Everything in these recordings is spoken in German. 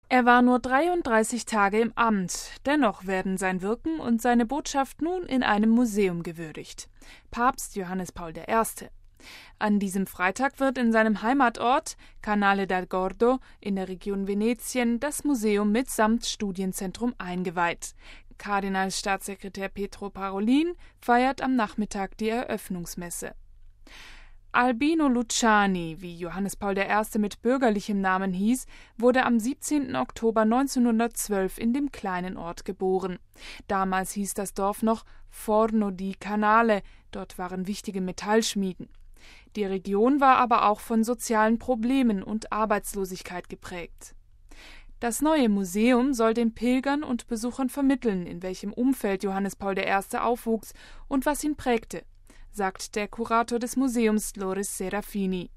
Er war nur 33 Tage im Amt, dennoch werden sein Wirken und seine Botschaft nun in einem Museum gewürdigt. Papst Johannes Paul I. An diesem Freitag wird in seinem Heimatort Canale da Gordo in der Region Venetien das Museum mitsamt Studienzentrum eingeweiht. Kardinalstaatssekretär Pietro Parolin feiert am Nachmittag die Eröffnungsmesse. Albino Luciani, wie Johannes Paul I. mit bürgerlichem Namen hieß, wurde am 17. Oktober 1912 in dem kleinen Ort geboren. Damals hieß das Dorf noch Forno di Canale, dort waren wichtige Metallschmieden. Die Region war aber auch von sozialen Problemen und Arbeitslosigkeit geprägt. Das neue Museum soll den Pilgern und Besuchern vermitteln, in welchem Umfeld Johannes Paul I. aufwuchs und was ihn prägte, sagt der Kurator des Museums Loris Serafini.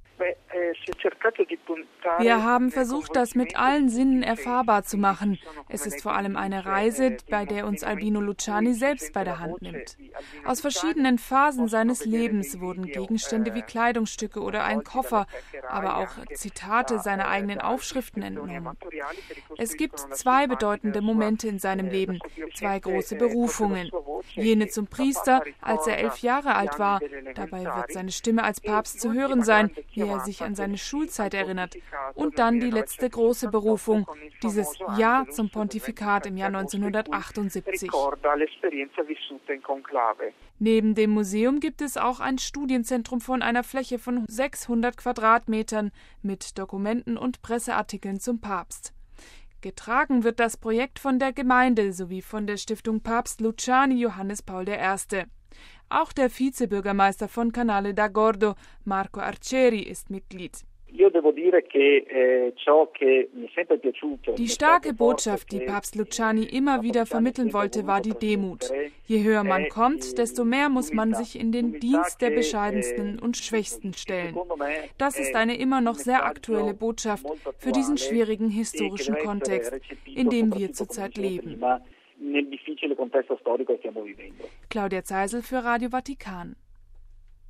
Wir haben versucht, das mit allen Sinnen erfahrbar zu machen. Es ist vor allem eine Reise, bei der uns Albino Luciani selbst bei der Hand nimmt. Aus verschiedenen Phasen seines Lebens wurden Gegenstände wie Kleidungsstücke oder ein Koffer, aber auch Zitate seiner eigenen Aufschriften entnommen. Es gibt zwei bedeutende Momente in seinem Leben, zwei große Berufungen. Jene zum Priester, als er 11 Jahre alt war. Dabei wird seine Stimme als Papst zu hören sein, wie er sich an seine Schulzeit erinnert. Und dann die letzte große Berufung, dieses Ja zum Pontifikat im Jahr 1978. Neben dem Museum gibt es auch ein Studienzentrum von einer Fläche von 600 Quadratmetern mit Dokumenten und Presseartikeln zum Papst. Getragen wird das Projekt von der Gemeinde sowie von der Stiftung Papst Luciani Johannes Paul I. Auch der Vizebürgermeister von Canale da Gordo, Marco Arcieri, ist Mitglied. Die starke Botschaft, die Papst Luciani immer wieder vermitteln wollte, war die Demut. Je höher man kommt, desto mehr muss man sich in den Dienst der Bescheidensten und Schwächsten stellen. Das ist eine immer noch sehr aktuelle Botschaft für diesen schwierigen historischen Kontext, in dem wir zurzeit leben. Claudia Zeisel für Radio Vatikan.